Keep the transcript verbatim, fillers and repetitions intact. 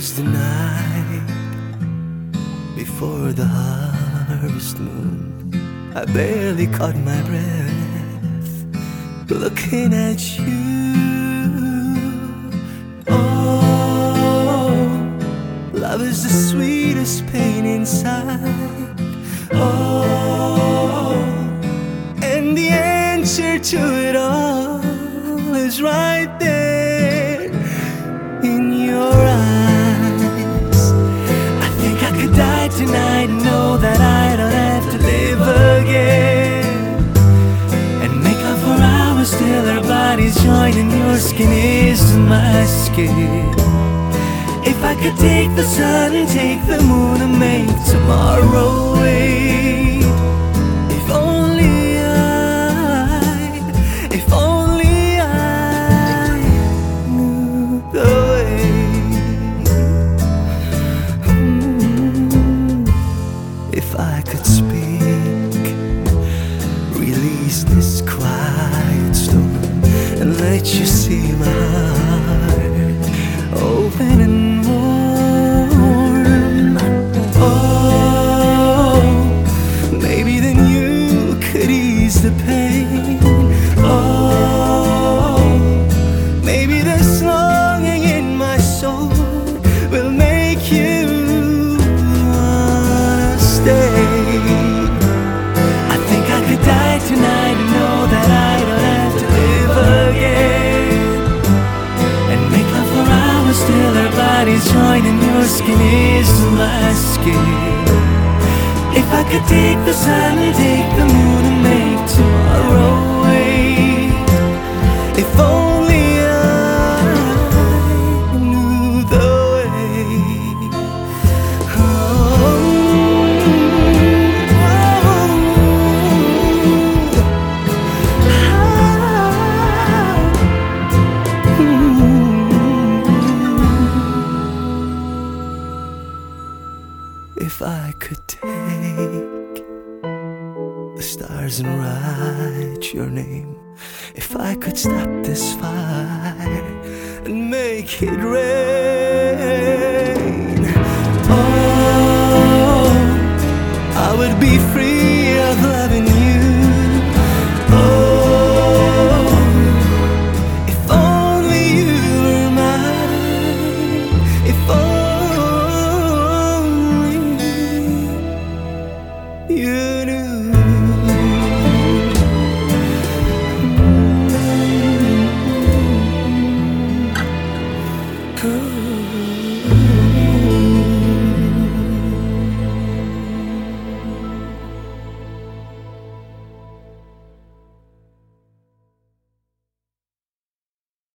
was the night before the harvest moon. I barely caught my breath looking at you. Oh, love is the sweetest pain inside. Oh, and the answer to it all is right there in your eyes. I think I could die tonight and know that I don't have to live again, and make love for hours till our bodies join and your skin is my skin. If I could take the sun and take the moon and make tomorrow wait. If only I, if only I knew the way. Mm. If I could speak, release this quiet storm and let you see my heart open and warm. Oh, maybe then you could ease the pain. Oh, maybe this longing in my soul will make you wanna stay. I think I could die tonight and know that I don't have to live again, and make love for hours till our bodies join and your skin is my skin. If I could take the sun and take the moon and make tomorrow wait. If only I knew the way. Oh, if I could take the stars and write your name, if I could stop this fire and make it rain, oh, I would be free of loving you. Oh, if only you were mine. If only you knew. Oh.